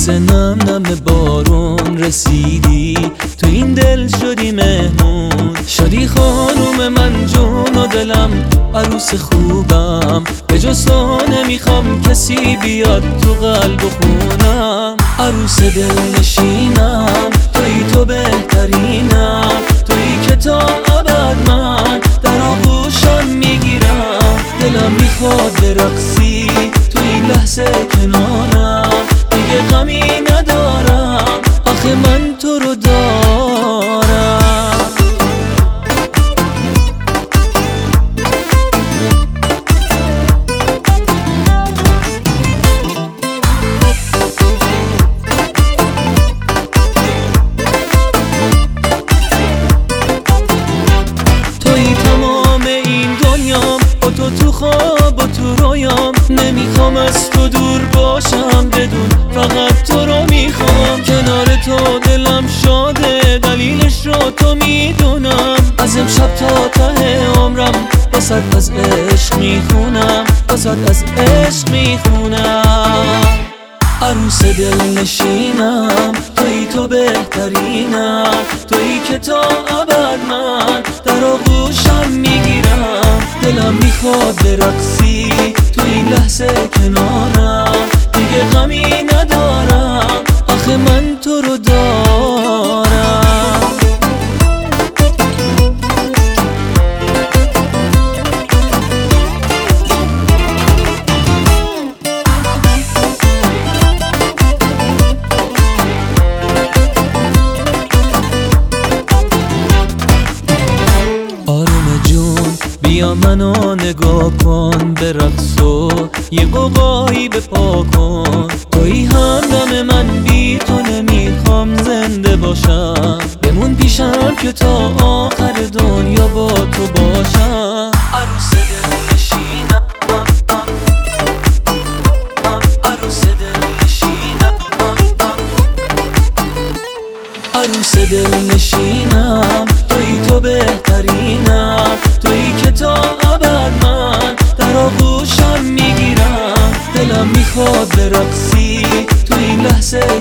مثل نم نم بارون رسیدی تو این دل شدی مهمون، شدی خانوم من جون و دلم، عروس خوبم، به جز تو نمیخوام کسی بیاد تو قلب و خونم. عروس دل نشینم، توی تو بهترینم، توی که تا ابد من در آغوشم میگیرم. دلم میخواد برقصی تو این لحظه کنارم، دیگه غمی ندارم، آخه من تو رو دارم. توی تمام این دنیام، با تو تو خواب و تو رویام، نمیخوام از تو دور باشم بدون فقط تو رو میخوام. کنار تو دلم شاده، دلیلش رو تو میدونم، از امشب تا ته عمرم واسه از عشق میخونم، واسه از عشق میخونم. عروس دل نشینم، توی تو بهترینم، توی که تا ابد من در آغوشم میگیرم. دلم میخواد برقصی تو این لحظه کنارم، دیگه غمی ندارم، آخه من تو رو دارم. بیا منو نگاه کن به رقص و یه قوقایی به پا کن، توی همدم من، بی تو نمیخوام زنده باشم. بمون پیشم که تا آخر دنیا با تو باشم. عروس دل نشینم، عروس دل نشینم، عروس دل نشینم، توی تو بهترینم، توی که تا ابد من در آغوشم میگیرم. دلم میخواد برقصی تو این لحظه